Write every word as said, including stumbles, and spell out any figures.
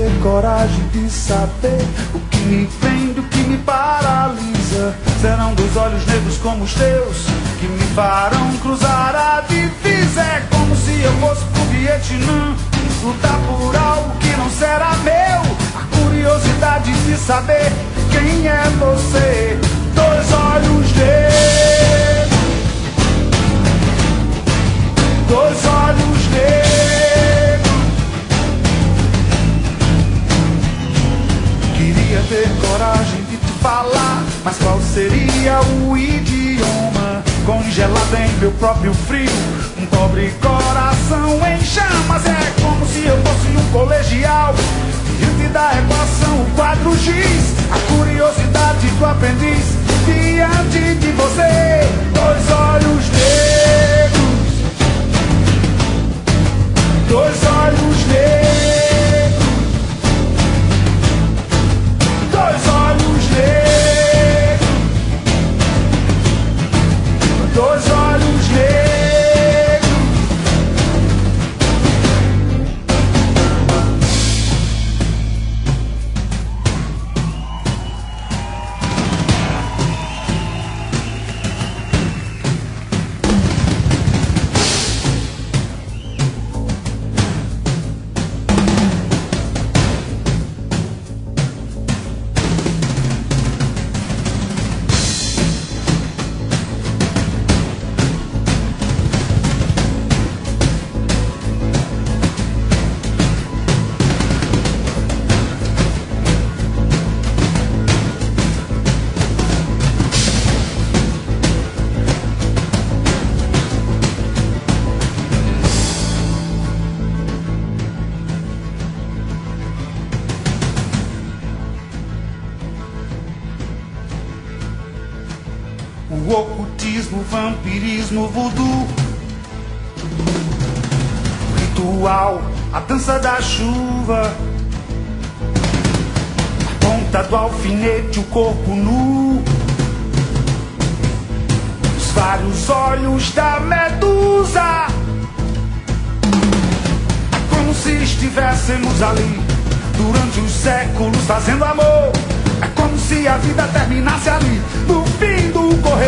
ter coragem de saber o que me prende, o que me paralisa. Serão dois olhos negros como os teus que me farão cruzar a divisa. É como se eu fosse pro Vietnã lutar por algo que não será meu. A curiosidade de saber quem é você. Dois olhos negros, dois olhos negros. Queria ter coragem de te falar, mas qual seria o idioma? Congelado em meu próprio frio, um pobre coração em chamas. É como se eu fosse um colegial diante da equação, o quadro giz, a curiosidade do aprendiz diante de você. Dois olhos negros, dois olhos negros, dois olhos negros, dois olhos negros. O ocultismo, o vampirismo, o voodoo, o ritual, a dança da chuva, a ponta do alfinete, o corpo nu, os vários olhos da medusa. É como se estivéssemos ali durante os séculos fazendo amor. É como se a vida terminasse ali no fim do corredor.